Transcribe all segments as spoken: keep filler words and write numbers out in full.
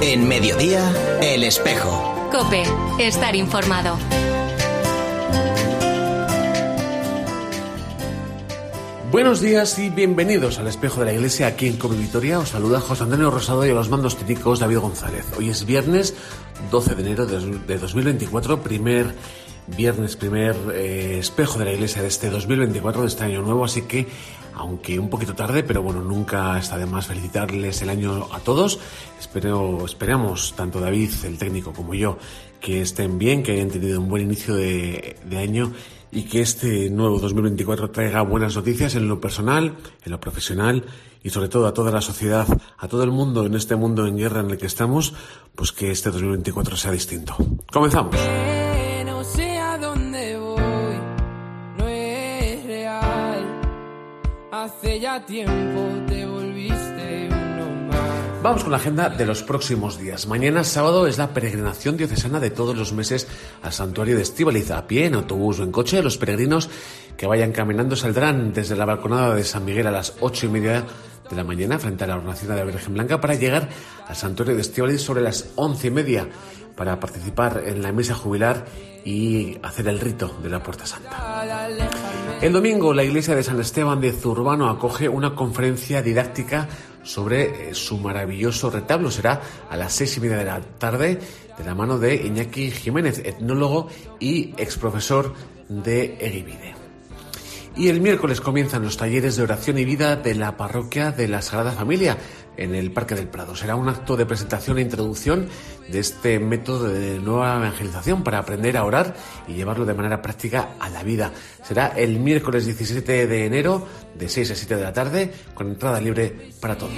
En Mediodía, El Espejo. COPE, estar informado. Buenos días y bienvenidos al Espejo de la Iglesia aquí en COPE Vitoria. Os saluda José Antonio Rosado y a los mandos técnicos David González. Hoy es viernes doce de enero de dos mil veinticuatro, primer viernes, primer eh, Espejo de la Iglesia de este dos mil veinticuatro, de este año nuevo, así que aunque un poquito tarde, pero bueno, nunca está de más felicitarles el año a todos. Espero, esperamos, tanto David, el técnico, como yo, que estén bien, que hayan tenido un buen inicio de, de año y que este nuevo dos mil veinticuatro traiga buenas noticias en lo personal, en lo profesional y sobre todo a toda la sociedad, a todo el mundo en este mundo en guerra en el que estamos, pues que este dos mil veinticuatro sea distinto. Comenzamos. No sé a dónde voy, no es real. Hace ya tiempo te volviste uno más. Vamos con la agenda de los próximos días. Mañana sábado es la peregrinación diocesana de todos los meses al santuario de Estíbaliz. A pie, en autobús o en coche, los peregrinos que vayan caminando saldrán desde la balconada de San Miguel a las ocho y media de la mañana frente a la hornacina de la Virgen Blanca para llegar al santuario de Estíbaliz sobre las once y media para participar en la misa jubilar y hacer el rito de la Puerta Santa. El domingo la iglesia de San Esteban de Zurbano acoge una conferencia didáctica sobre su maravilloso retablo. Será a las seis y media de la tarde de la mano de Iñaki Jiménez, etnólogo y exprofesor de Egibide. Y el miércoles comienzan los talleres de oración y vida de la parroquia de la Sagrada Familia en el Parque del Prado. Será un acto de presentación e introducción de este método de nueva evangelización para aprender a orar y llevarlo de manera práctica a la vida. Será el miércoles diecisiete de enero de seis a siete de la tarde con entrada libre para todos.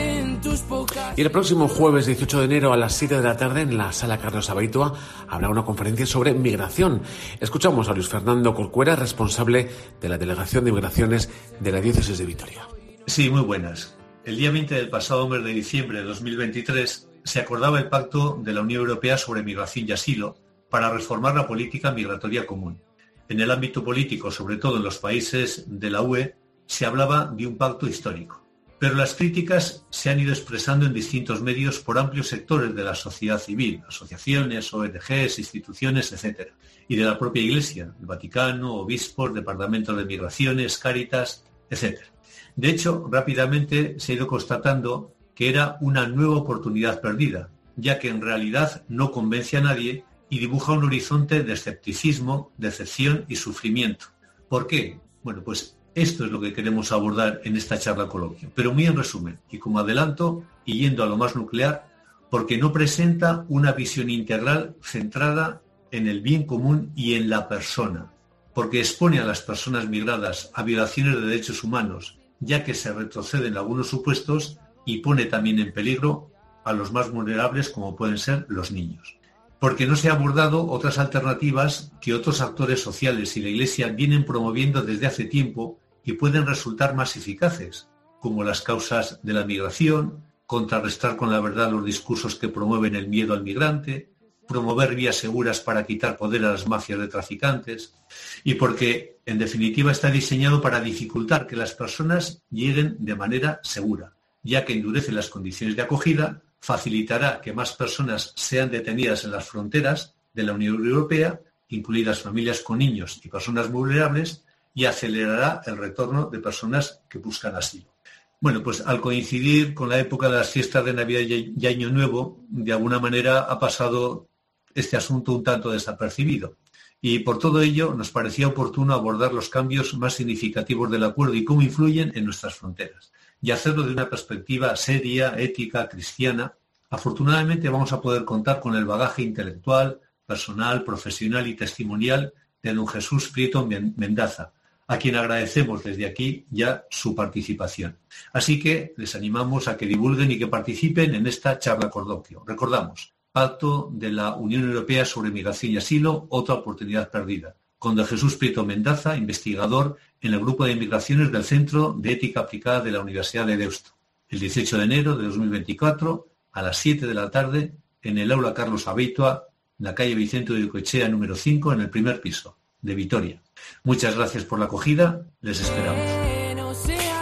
Y el próximo jueves dieciocho de enero a las siete de la tarde en la Sala Carlos Abaitua habrá una conferencia sobre migración. Escuchamos a Luis Fernando Corcuera, responsable de la Delegación de Migraciones de la Diócesis de Vitoria. Sí, muy buenas. El día veinte del pasado mes de diciembre de dos mil veintitrés se acordaba el Pacto de la Unión Europea sobre Migración y Asilo para reformar la política migratoria común. En el ámbito político, sobre todo en los países de la U E, se hablaba de un pacto histórico. Pero las críticas se han ido expresando en distintos medios por amplios sectores de la sociedad civil, asociaciones, O N Ges, instituciones, etcétera, y de la propia Iglesia, el Vaticano, obispos, departamentos de migraciones, Cáritas, etcétera. De hecho, rápidamente se ha ido constatando que era una nueva oportunidad perdida, ya que en realidad no convence a nadie y dibuja un horizonte de escepticismo, decepción y sufrimiento. ¿Por qué? Bueno, pues esto es lo que queremos abordar en esta charla coloquio, pero muy en resumen, y como adelanto, y yendo a lo más nuclear, porque no presenta una visión integral centrada en el bien común y en la persona, porque expone a las personas migradas a violaciones de derechos humanos, ya que se retrocede en algunos supuestos y pone también en peligro a los más vulnerables como pueden ser los niños. Porque no se ha abordado otras alternativas que otros actores sociales y la Iglesia vienen promoviendo desde hace tiempo y pueden resultar más eficaces, como las causas de la migración, contrarrestar con la verdad los discursos que promueven el miedo al migrante, promover vías seguras para quitar poder a las mafias de traficantes, y porque, en definitiva, está diseñado para dificultar que las personas lleguen de manera segura, ya que endurece las condiciones de acogida, facilitará que más personas sean detenidas en las fronteras de la Unión Europea, incluidas familias con niños y personas vulnerables, y acelerará el retorno de personas que buscan asilo. Bueno, pues al coincidir con la época de las fiestas de Navidad y Año Nuevo, de alguna manera ha pasado este asunto un tanto desapercibido. Y por todo ello nos parecía oportuno abordar los cambios más significativos del acuerdo y cómo influyen en nuestras fronteras, y hacerlo de una perspectiva seria, ética, cristiana. Afortunadamente vamos a poder contar con el bagaje intelectual, personal, profesional y testimonial de don Jesús Prieto Mendaza, a quien agradecemos desde aquí ya su participación. Así que les animamos a que divulguen y que participen en esta charla coloquio. Recordamos, Pacto de la Unión Europea sobre Migración y Asilo, otra oportunidad perdida, con don Jesús Prieto Mendaza, investigador en el Grupo de Migraciones del Centro de Ética Aplicada de la Universidad de Deusto, el dieciocho de enero de dos mil veinticuatro a las siete de la tarde en el Aula Carlos Abaitua, en la calle Vicente de Coechea número cinco, en el primer piso de Vitoria. Muchas gracias por la acogida, les esperamos.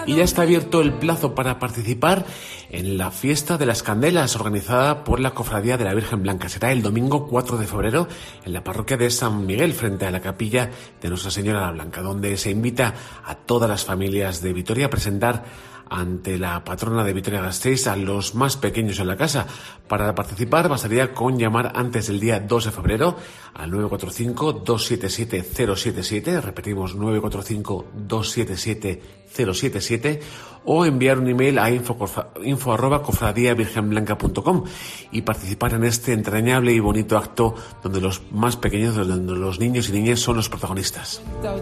Y ya está abierto el plazo para participar en la fiesta de las candelas organizada por la Cofradía de la Virgen Blanca. Será el domingo cuatro de febrero en la parroquia de San Miguel, frente a la capilla de Nuestra Señora la Blanca, donde se invita a todas las familias de Vitoria a presentar ante la patrona de Vitoria-Gasteiz a los más pequeños en la casa. Para participar bastaría con llamar antes del día dos de febrero al nueve cuatro cinco, dos siete siete, cero siete siete, repetimos nueve cuatro cinco, dos siete siete, cero siete siete, o enviar un email a info, info arroba cofradía virgen blanca punto com y participar en este entrañable y bonito acto donde los más pequeños, donde los niños y niñas son los protagonistas.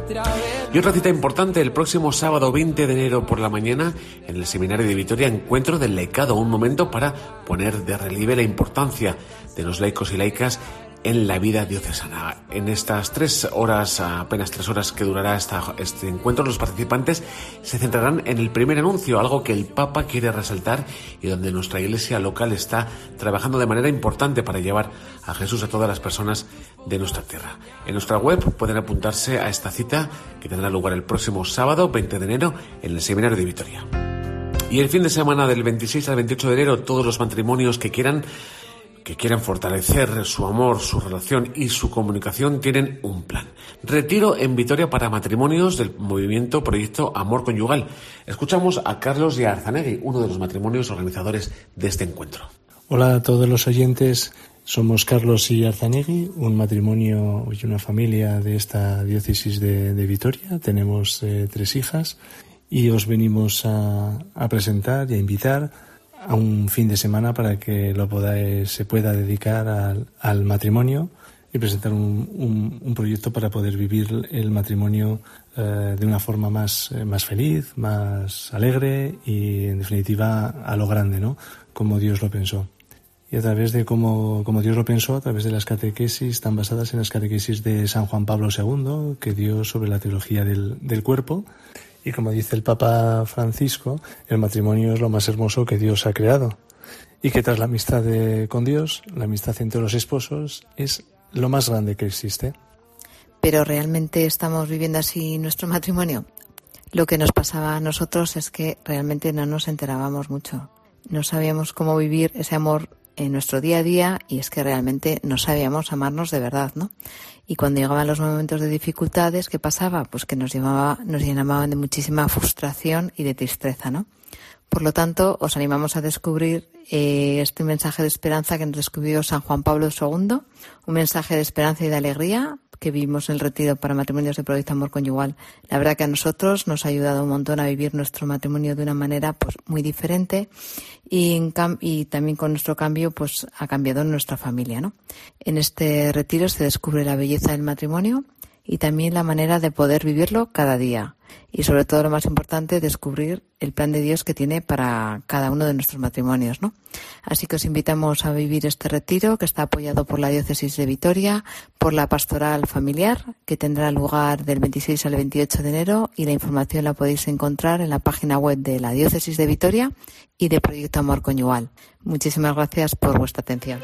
Y otra cita importante, el próximo sábado veinte de enero por la mañana, en el Seminario de Vitoria, encuentro del laicado, un momento para poner de relieve la importancia de los laicos y laicas en la vida diocesana. En estas tres horas, apenas tres horas que durará esta, este encuentro, los participantes se centrarán en el primer anuncio, algo que el Papa quiere resaltar y donde nuestra iglesia local está trabajando de manera importante para llevar a Jesús a todas las personas de nuestra tierra. En nuestra web pueden apuntarse a esta cita que tendrá lugar el próximo sábado veinte de enero en el Seminario de Vitoria. Y el fin de semana del veintiséis al veintiocho de enero, todos los matrimonios que quieran que quieran fortalecer su amor, su relación y su comunicación tienen un plan. Retiro en Vitoria para matrimonios del movimiento Proyecto Amor Conyugal. Escuchamos a Carlos y a Arzanegui, uno de los matrimonios organizadores de este encuentro. Hola a todos los oyentes, somos Carlos y Arzanegui, un matrimonio y una familia de esta diócesis de, de Vitoria. Tenemos eh, tres hijas y os venimos a, a presentar y a invitar a un fin de semana para que lo podáis, se pueda dedicar al, al matrimonio y presentar un, un, un proyecto para poder vivir el matrimonio eh, de una forma más, eh, más feliz, más alegre y, en definitiva, a lo grande, ¿no? Como Dios lo pensó. Y a través de cómo, como Dios lo pensó, a través de las catequesis, están basadas en las catequesis de San Juan Pablo segundo, que dio sobre la teología del, del cuerpo. Y como dice el Papa Francisco, el matrimonio es lo más hermoso que Dios ha creado. Y que tras la amistad de, con Dios, la amistad entre los esposos es lo más grande que existe. ¿Pero realmente estamos viviendo así nuestro matrimonio? Lo que nos pasaba a nosotros es que realmente no nos enterábamos mucho. No sabíamos cómo vivir ese amor en nuestro día a día y es que realmente no sabíamos amarnos de verdad, ¿no? Y cuando llegaban los momentos de dificultades, ¿qué pasaba? Pues que nos llamaba, nos llenaban de muchísima frustración y de tristeza, ¿no? Por lo tanto, os animamos a descubrir eh, este mensaje de esperanza que nos descubrió San Juan Pablo segundo, un mensaje de esperanza y de alegría que vivimos en el retiro para matrimonios de Proyecto Amor Conyugal. La verdad que a nosotros nos ha ayudado un montón a vivir nuestro matrimonio de una manera pues muy diferente y, en cam- y también con nuestro cambio pues ha cambiado nuestra familia, ¿no? En este retiro se descubre la belleza del matrimonio y también la manera de poder vivirlo cada día. Y sobre todo lo más importante, descubrir el plan de Dios que tiene para cada uno de nuestros matrimonios, ¿no? Así que os invitamos a vivir este retiro que está apoyado por la Diócesis de Vitoria, por la Pastoral Familiar, que tendrá lugar del veintiséis al veintiocho de enero y la información la podéis encontrar en la página web de la Diócesis de Vitoria y de Proyecto Amor Conyugal. Muchísimas gracias por vuestra atención.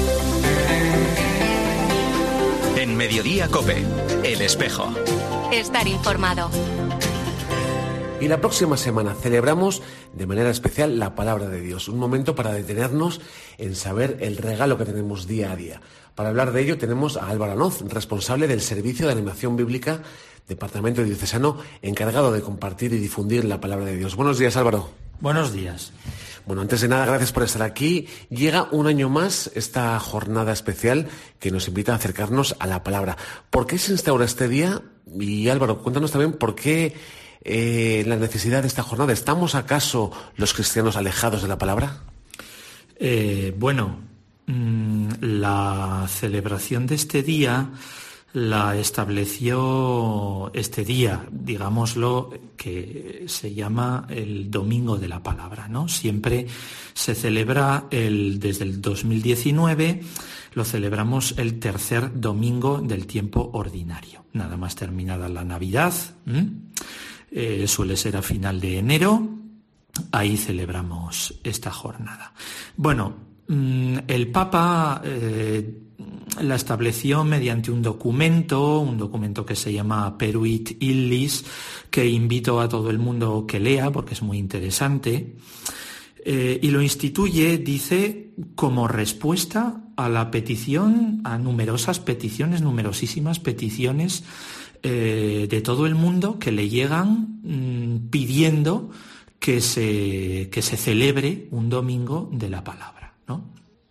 En Mediodía COPE, El Espejo. Estar informado. Y la próxima semana celebramos de manera especial la Palabra de Dios, un momento para detenernos en saber el regalo que tenemos día a día. Para hablar de ello tenemos a Álvaro Anoz, responsable del Servicio de Animación Bíblica, Departamento Diocesano, encargado de compartir y difundir la Palabra de Dios. Buenos días, Álvaro. Buenos días. Bueno, antes de nada, gracias por estar aquí. Llega un año más esta jornada especial que nos invita a acercarnos a la palabra. ¿Por qué se instaura este día? Y Álvaro, cuéntanos también por qué eh, la necesidad de esta jornada. ¿Estamos acaso los cristianos alejados de la palabra? Eh, bueno, mmm, la celebración de este día la estableció este día, digámoslo, que se llama el Domingo de la Palabra, ¿no? Siempre se celebra el, desde el dos mil diecinueve, lo celebramos el tercer domingo del tiempo ordinario. Nada más terminada la Navidad, eh, suele ser a final de enero, ahí celebramos esta jornada. Bueno, El Papa eh, la estableció mediante un documento, un documento que se llama Peruit Illis, que invito a todo el mundo que lea porque es muy interesante, eh, y lo instituye, dice, como respuesta a la petición, a numerosas peticiones, numerosísimas peticiones eh, de todo el mundo que le llegan mmm, pidiendo que se, que se celebre un domingo de la palabra, ¿no?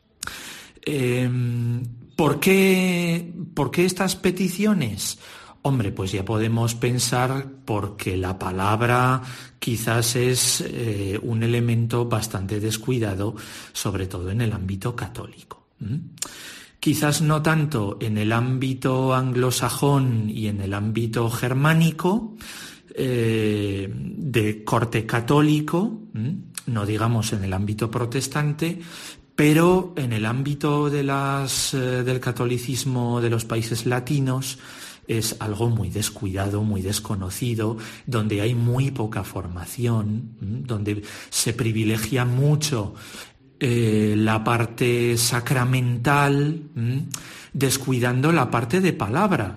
Eh, ¿por qué, ¿Por qué estas peticiones? Hombre, pues ya podemos pensar porque la palabra quizás es eh, un elemento bastante descuidado, sobre todo en el ámbito católico. ¿Mm? Quizás no tanto en el ámbito anglosajón y en el ámbito germánico, eh, de corte católico, ¿Mm? no digamos en el ámbito protestante, pero en el ámbito de las, eh, del catolicismo de los países latinos es algo muy descuidado, muy desconocido, donde hay muy poca formación, ¿m? donde se privilegia mucho eh, la parte sacramental, ¿m? descuidando la parte de palabra.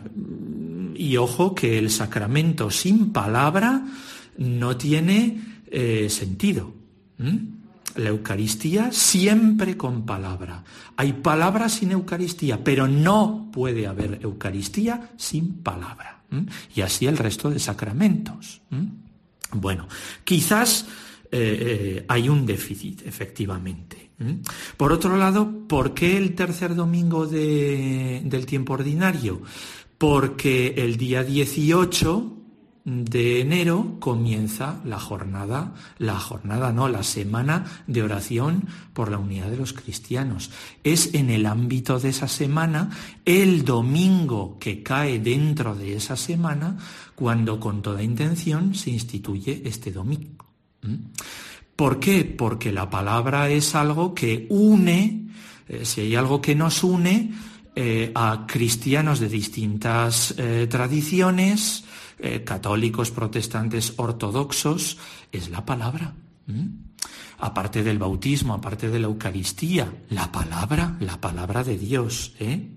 Y ojo que el sacramento sin palabra no tiene eh, sentido. ¿m? La Eucaristía siempre con palabra. Hay palabra sin Eucaristía, pero no puede haber Eucaristía sin palabra. ¿Mm? Y así el resto de sacramentos. ¿Mm? Bueno, quizás eh, eh, hay un déficit, efectivamente. ¿Mm? Por otro lado, ¿por qué el tercer domingo de, del tiempo ordinario? Porque el día dieciocho de enero comienza la jornada, la jornada no, la semana de oración por la unidad de los cristianos. Es en el ámbito de esa semana, el domingo que cae dentro de esa semana, cuando con toda intención se instituye este domingo. ¿Mm? ¿Por qué? Porque la palabra es algo que une, eh, si hay algo que nos une eh, a cristianos de distintas eh, tradiciones, Eh, católicos, protestantes, ortodoxos, es la palabra. ¿Mm? Aparte del bautismo, aparte de la Eucaristía, la palabra, la palabra de Dios. ¿eh?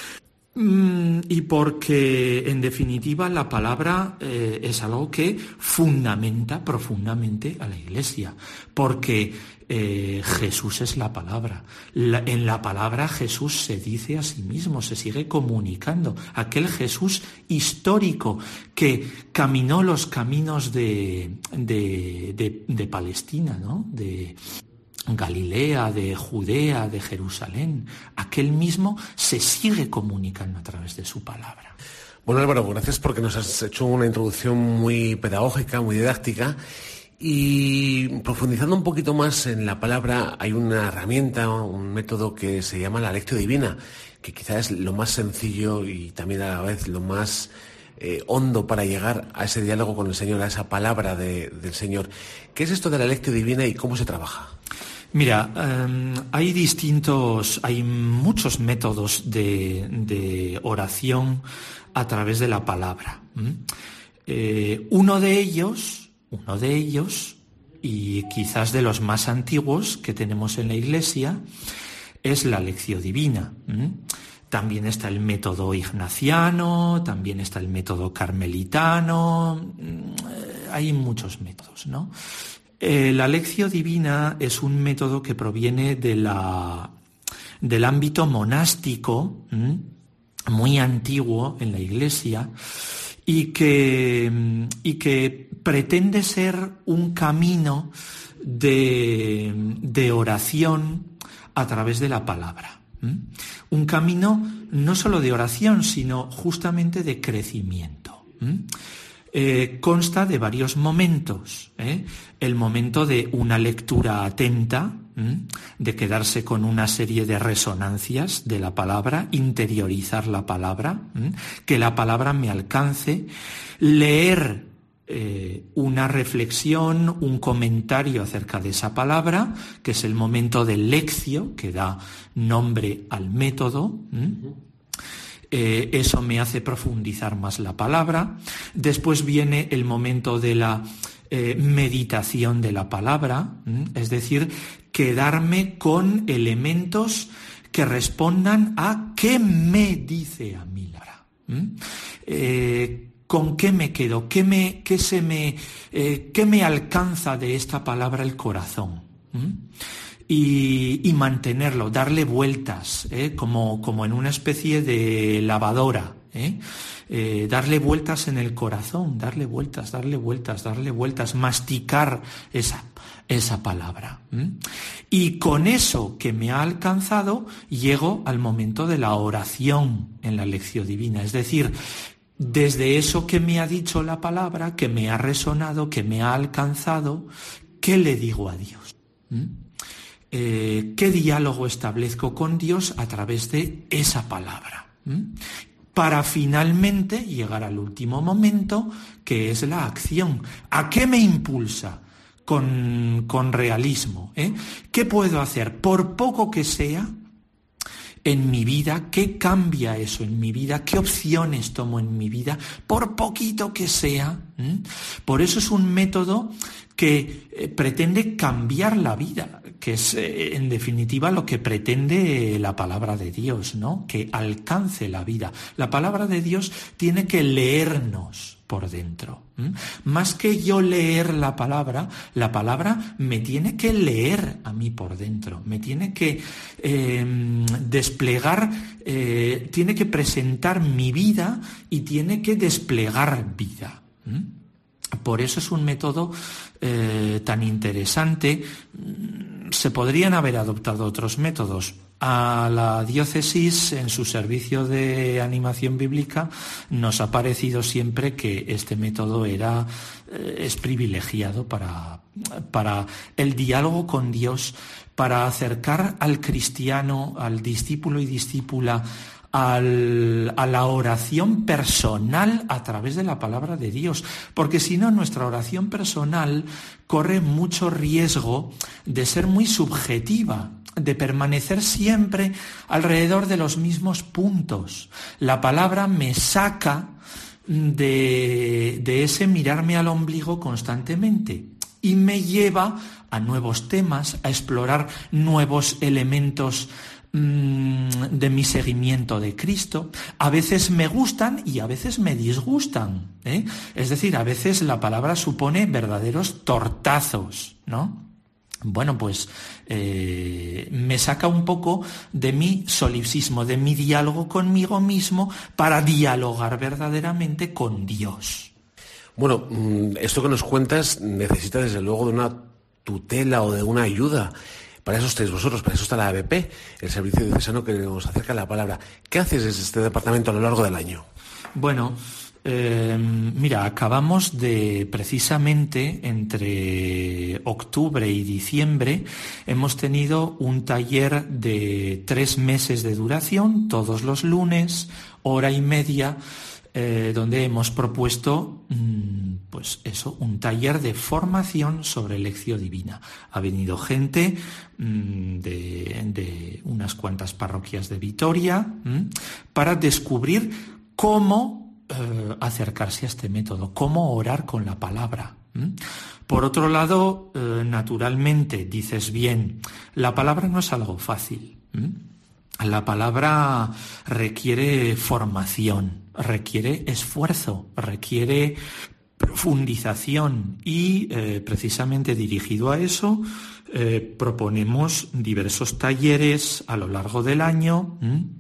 Mm, y porque, en definitiva, la palabra eh, es algo que fundamenta profundamente a la Iglesia. Porque eh, Jesús es la palabra. La, en la palabra Jesús se dice a sí mismo, se sigue comunicando. Aquel Jesús histórico que caminó los caminos de, de, de, de Palestina, ¿no? De Galilea, de Judea, de Jerusalén, aquel mismo se sigue comunicando a través de su palabra. Bueno, Álvaro, gracias porque nos has hecho una introducción muy pedagógica, muy didáctica, y profundizando un poquito más en la palabra, hay una herramienta, un método que se llama la Lectio Divina, que quizás es lo más sencillo y también a la vez lo más eh, hondo para llegar a ese diálogo con el Señor, a esa palabra de, del Señor. ¿Qué es esto de la Lectio Divina y cómo se trabaja? Mira, eh, hay distintos, hay muchos métodos de, de oración a través de la palabra. ¿Mm? Eh, uno de ellos, uno de ellos, y quizás de los más antiguos que tenemos en la Iglesia, es la Lectio Divina. ¿Mm? También está el método ignaciano, también está el método carmelitano, eh, hay muchos métodos, ¿no? Eh, la Lectio Divina es un método que proviene de la, del ámbito monástico, ¿m? muy antiguo en la Iglesia, y que, y que pretende ser un camino de, de oración a través de la palabra. ¿m? Un camino no solo de oración, sino justamente de crecimiento. ¿m? Eh, consta de varios momentos. ¿eh? El momento de una lectura atenta, ¿m? de quedarse con una serie de resonancias de la palabra, interiorizar la palabra, ¿m? que la palabra me alcance, leer eh, una reflexión, un comentario acerca de esa palabra, que es el momento del lectio, que da nombre al método. ¿m? Eh, eso me hace profundizar más la palabra. Después viene el momento de la eh, meditación de la palabra, ¿m? es decir, quedarme con elementos que respondan a qué me dice a mí la palabra. ¿Mm? Eh, ¿Con qué me quedo? ¿Qué me, qué se me, eh, qué me alcanza de esta palabra el corazón? ¿Mm? Y, y mantenerlo, darle vueltas, ¿eh? como, como en una especie de lavadora, ¿eh? Eh, darle vueltas en el corazón, darle vueltas, darle vueltas, darle vueltas, masticar esa, esa palabra. ¿Mm? Y con eso que me ha alcanzado, llego al momento de la oración en la lección divina, es decir, desde eso que me ha dicho la palabra, que me ha resonado, que me ha alcanzado, ¿qué le digo a Dios? ¿Mm? Eh, ¿Qué diálogo establezco con Dios a través de esa palabra? ¿Mm? Para finalmente llegar al último momento, que es la acción. ¿A qué me impulsa? Con, con realismo. ¿eh? ¿Qué puedo hacer? Por poco que sea, en mi vida, ¿qué cambia eso en mi vida? ¿Qué opciones tomo en mi vida? Por poquito que sea. ¿Mm? Por eso es un método que eh, pretende cambiar la vida, que es eh, en definitiva lo que pretende la palabra de Dios, ¿no? Que alcance la vida. La palabra de Dios tiene que leernos por dentro. ¿Mm? Más que yo leer la palabra, la palabra me tiene que leer a mí por dentro, me tiene que eh, desplegar, eh, tiene que presentar mi vida y tiene que desplegar vida. ¿Mm? Por eso es un método eh, tan interesante. Se podrían haber adoptado otros métodos. A la diócesis, en su servicio de animación bíblica, nos ha parecido siempre que este método era, eh, es privilegiado para, para el diálogo con Dios, para acercar al cristiano, al discípulo y discípula, Al, a la oración personal a través de la palabra de Dios, porque si no, nuestra oración personal corre mucho riesgo de ser muy subjetiva, de permanecer siempre alrededor de los mismos puntos. La palabra me saca de, de ese mirarme al ombligo constantemente y me lleva a nuevos temas, a explorar nuevos elementos de mi seguimiento de Cristo. A veces me gustan y a veces me disgustan, ¿eh? Es decir, a veces la palabra supone verdaderos tortazos, ¿no? Bueno, pues eh, me saca un poco de mi solipsismo, de mi diálogo conmigo mismo, para dialogar verdaderamente con Dios. Bueno, esto que nos cuentas necesita desde luego de una tutela o de una ayuda. Para eso estáis vosotros, para eso está la A B P, el servicio diocesano que nos acerca a la palabra. ¿Qué haces desde este departamento a lo largo del año? Bueno, eh, mira, acabamos de, precisamente, entre octubre y diciembre, hemos tenido un taller de tres meses de duración, todos los lunes, hora y media, Eh, donde hemos propuesto, mmm, pues eso, un taller de formación sobre lección divina. Ha venido gente mmm, de, de unas cuantas parroquias de Vitoria mmm, para descubrir cómo eh, acercarse a este método, cómo orar con la palabra. ¿Mm? Por otro lado, eh, naturalmente, dices bien, la palabra no es algo fácil. ¿Mm? La palabra requiere formación, requiere esfuerzo, requiere profundización y eh, precisamente dirigido a eso eh, proponemos diversos talleres a lo largo del año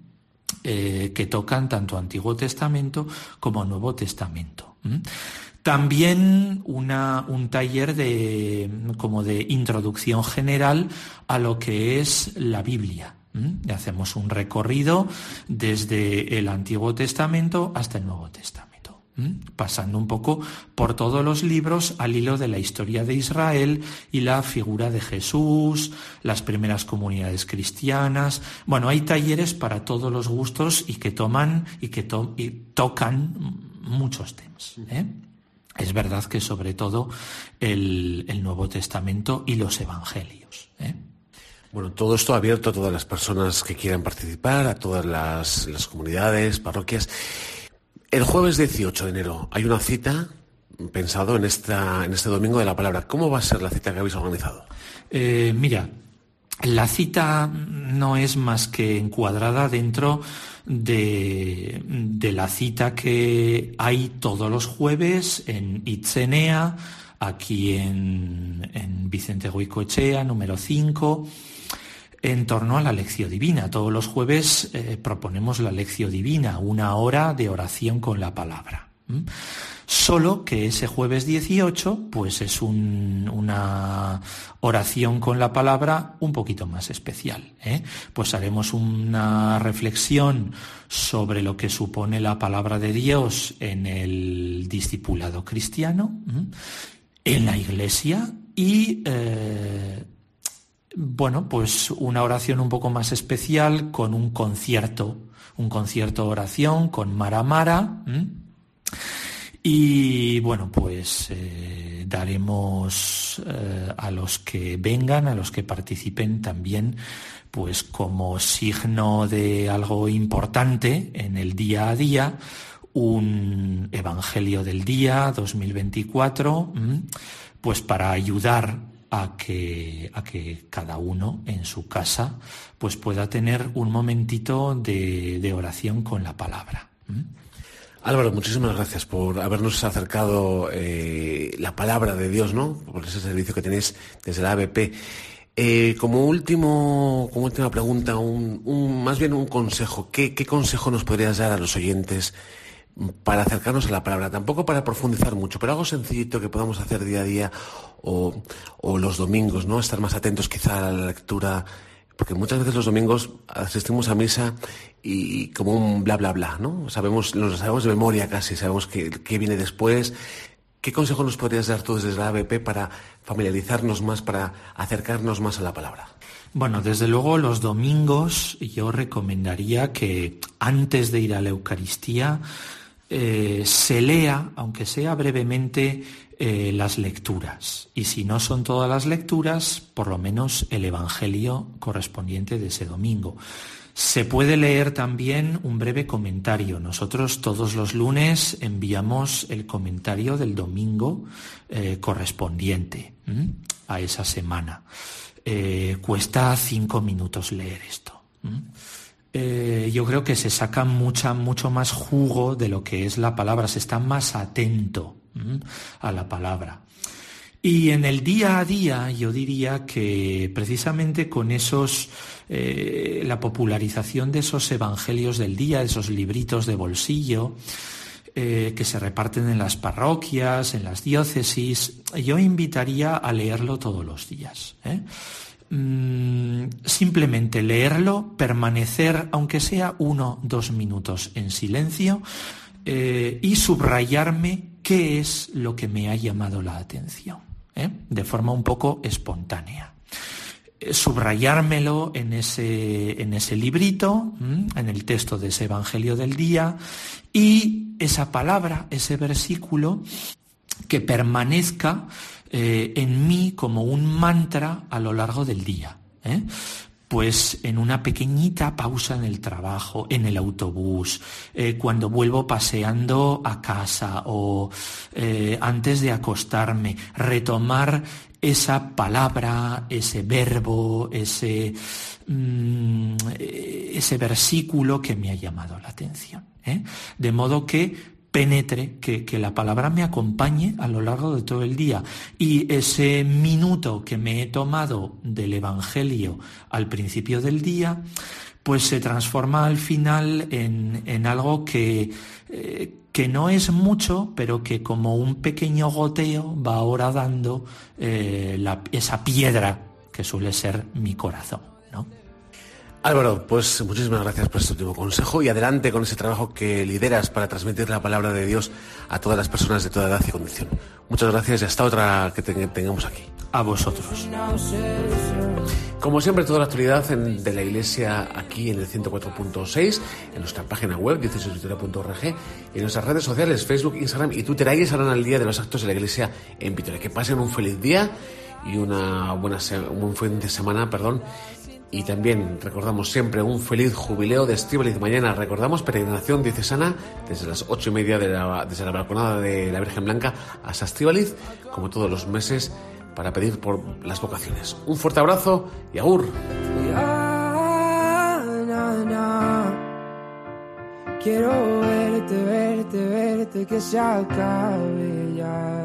eh, que tocan tanto Antiguo Testamento como Nuevo Testamento. ¿m? También una, un taller de, como de introducción general a lo que es la Biblia. ¿Mm? Hacemos un recorrido desde el Antiguo Testamento hasta el Nuevo Testamento, ¿Mm? pasando un poco por todos los libros al hilo de la historia de Israel y la figura de Jesús, las primeras comunidades cristianas. Bueno, hay talleres para todos los gustos y que toman y que to- y tocan muchos temas, ¿eh? Es verdad que sobre todo el, el Nuevo Testamento y los Evangelios, ¿eh? Bueno, todo esto abierto a todas las personas que quieran participar, a todas las, las comunidades, parroquias. El jueves dieciocho de enero hay una cita pensado en esta en este Domingo de la Palabra. ¿Cómo va a ser la cita que habéis organizado? Eh, mira, La cita no es más que encuadrada dentro de, de la cita que hay todos los jueves en Itzenea, aquí en, en Vicente Goicoechea, número cinco, en torno a la lección divina. Todos los jueves eh, proponemos la lección divina, una hora de oración con la palabra. ¿Mm? Solo que ese jueves dieciocho pues es un, una oración con la palabra un poquito más especial, ¿eh? Pues haremos una reflexión sobre lo que supone la palabra de Dios en el discipulado cristiano, ¿eh? En la Iglesia y eh, bueno, pues una oración un poco más especial con un concierto, un concierto de oración con Mara Mara, ¿eh? Y bueno, pues eh, daremos eh, a los que vengan, a los que participen también, pues como signo de algo importante en el día a día, un Evangelio del Día dos mil veinticuatro, pues para ayudar a que, a que cada uno en su casa pues pueda tener un momentito de, de oración con la palabra. Álvaro, muchísimas gracias por habernos acercado eh, la palabra de Dios, ¿no? Por ese servicio que tenéis desde la A B P. Eh, como último, como última pregunta, un, un, más bien un consejo. ¿Qué, ¿Qué consejo nos podrías dar a los oyentes para acercarnos a la palabra? Tampoco para profundizar mucho, pero algo sencillito que podamos hacer día a día o, o los domingos, ¿no? Estar más atentos quizá a la lectura. Porque muchas veces los domingos asistimos a misa y como un bla bla bla, ¿no? Sabemos, nos lo sabemos de memoria casi, sabemos qué, qué viene después. ¿Qué consejo nos podrías dar tú desde la A B P para familiarizarnos más, para acercarnos más a la palabra? Bueno, desde luego los domingos yo recomendaría que antes de ir a la Eucaristía eh, se lea, aunque sea brevemente, Eh, las lecturas, y si no son todas las lecturas, por lo menos el Evangelio correspondiente de ese domingo. Se puede leer también un breve comentario. Nosotros todos los lunes enviamos el comentario del domingo eh, correspondiente ¿m? a esa semana. Eh, cuesta cinco minutos leer esto. Eh, yo creo que se saca mucha, mucho más jugo de lo que es la palabra, se está más atento a la palabra. Y en el día a día yo diría que precisamente con esos eh, la popularización de esos evangelios del día, esos libritos de bolsillo eh, que se reparten en las parroquias, en las diócesis, yo invitaría a leerlo todos los días, ¿eh? Mm, simplemente leerlo, permanecer aunque sea uno, dos minutos en silencio eh, y subrayarme qué es lo que me ha llamado la atención, ¿eh? de forma un poco espontánea. Eh, subrayármelo en ese, en ese librito, ¿m? en el texto de ese Evangelio del día, y esa palabra, ese versículo, que permanezca eh, en mí como un mantra a lo largo del día, ¿eh? Pues en una pequeñita pausa en el trabajo, en el autobús, eh, cuando vuelvo paseando a casa o eh, antes de acostarme, retomar esa palabra, ese verbo, ese, mm, ese versículo que me ha llamado la atención, ¿eh? De modo que penetre, que, que la palabra me acompañe a lo largo de todo el día. Y ese minuto que me he tomado del Evangelio al principio del día, pues se transforma al final en, en algo que, eh, que no es mucho, pero que como un pequeño goteo va ahora dando eh, la, esa piedra que suele ser mi corazón, ¿no? Álvaro, pues muchísimas gracias por este último consejo y adelante con ese trabajo que lideras para transmitir la palabra de Dios a todas las personas de toda edad y condición. Muchas gracias y hasta otra que te- tengamos aquí. A vosotros. Como siempre, toda la actualidad en- de la Iglesia aquí en el ciento cuatro punto seis, en nuestra página web, diócesis victoria punto org, y en nuestras redes sociales, Facebook, Instagram y Twitter. Ahí estarán al día de los actos de la Iglesia en Vitoria. Que pasen un feliz día y una buena se- un buen fin de semana, perdón. Y también recordamos siempre un feliz jubileo de Estíbaliz. Mañana recordamos peregrinación diocesana desde las ocho y media de la, desde la balconada de la Virgen Blanca hasta Estíbaliz, como todos los meses, para pedir por las vocaciones. Un fuerte abrazo y agur. Ya, na, na. Quiero verte, verte, verte, que se acabe ya.